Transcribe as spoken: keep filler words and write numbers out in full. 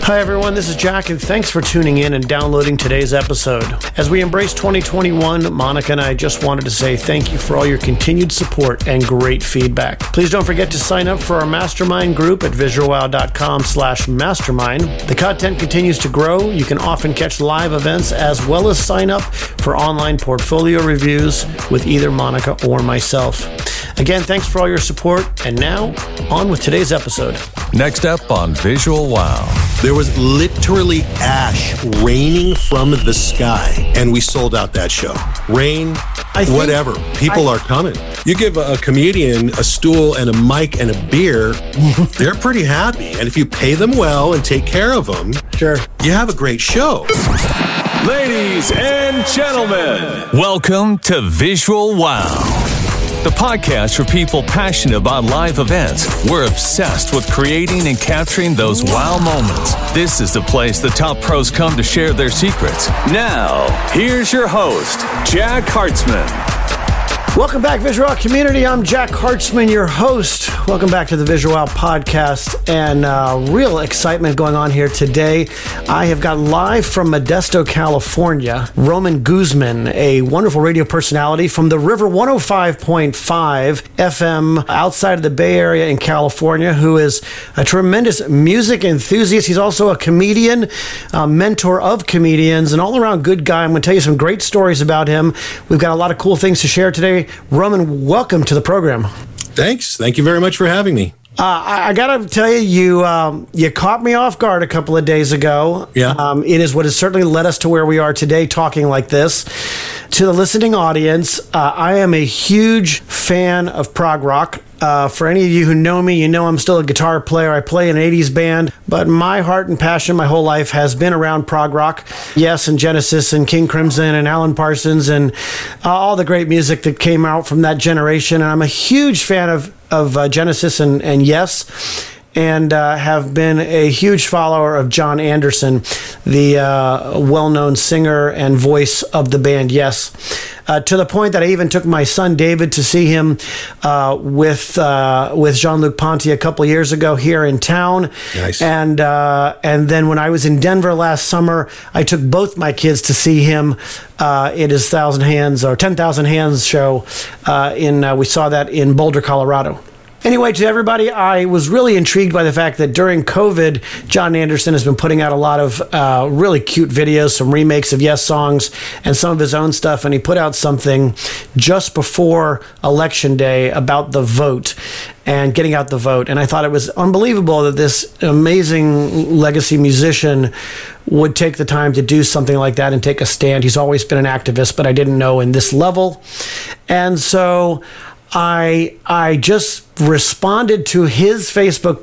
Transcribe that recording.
Hi everyone, this is Jack, and thanks for tuning in and downloading today's episode. As we embrace twenty twenty-one, Monica and I just wanted to say thank you for all your continued support and great feedback. Please don't forget to sign up for our mastermind group at visualwow.com slash mastermind. The content continues to grow. You can often catch live events as well as sign up for online portfolio reviews with either Monica or myself. Again, thanks for all your support, and now, on with today's episode. Next up on Visual Wow. There was literally ash raining from the sky, and we sold out that show. Rain, I think, whatever. People I, are coming. You give a, a comedian a stool and a mic and a beer, they're pretty happy. And if you pay them well and take care of them, sure, you have a great show. Ladies and gentlemen, welcome to Visual Wow, the podcast for people passionate about live events. We're obsessed with creating and capturing those wow moments. This is the place the top pros come to share their secrets. Now, here's your host, Jack Hartzman. Welcome back, Visual Wow community. I'm Jack Hartzman, your host. Welcome back to the Visual Wow podcast, and uh, real excitement going on here today. I have got live from Modesto, California, Roman Guzman, a wonderful radio personality from the River one oh five point five F M outside of the Bay Area in California, who is a tremendous music enthusiast. He's also a comedian, a mentor of comedians, an all-around good guy. I'm going to tell you some great stories about him. We've got a lot of cool things to share today. Roman, welcome to the program. Thanks. Thank you very much for having me. Uh, I, I got to tell you, you um, you caught me off guard a couple of days ago. Yeah. Um, it is what has certainly led us to where we are today, talking like this. To the listening audience, uh, I am a huge fan of prog rock. Uh, for any of you who know me, you know I'm still a guitar player. I play in an eighties band, but my heart and passion my whole life has been around prog rock. Yes, and Genesis and King Crimson and Alan Parsons and uh, all the great music that came out from that generation. And I'm a huge fan of, of uh, Genesis and, and Yes, and uh, have been a huge follower of John Anderson, the uh, well-known singer and voice of the band Yes, uh, to the point that I even took my son David to see him uh, with uh, with Jean-Luc Ponty a couple of years ago here in town. Nice. And uh, and then when I was in Denver last summer, I took both my kids to see him uh, at his Thousand Hands or Ten Thousand Hands show. Uh, in uh, we saw that in Boulder, Colorado. Anyway, to everybody, I was really intrigued by the fact that during COVID, John Anderson has been putting out a lot of uh, really cute videos, some remakes of Yes songs, and some of his own stuff. And he put out something just before Election Day about the vote and getting out the vote. And I thought it was unbelievable that this amazing legacy musician would take the time to do something like that and take a stand. He's always been an activist, but I didn't know in this level. And so I I just responded to his Facebook